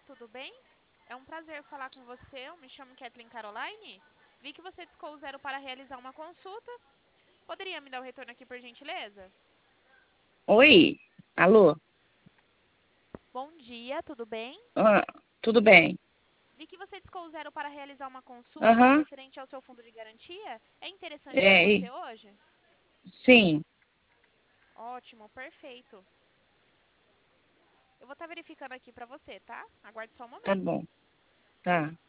tudo bem? É um prazer falar com você. Eu me chamo Kathleen Caroline. Vi que você discou o zero para realizar uma consulta. Poderia me dar o retorno aqui, por gentileza? Oi, alô? Bom dia, tudo bem? Ah, tudo bem? Vi que você discou o zero para realizar uma consulta Aham, referente ao seu fundo de garantia. É interessante para é, você hoje? sim, Ótimo, perfeito. Eu vou estar verificando aqui para você, tá? Aguarde só um tá momento. bom, tá.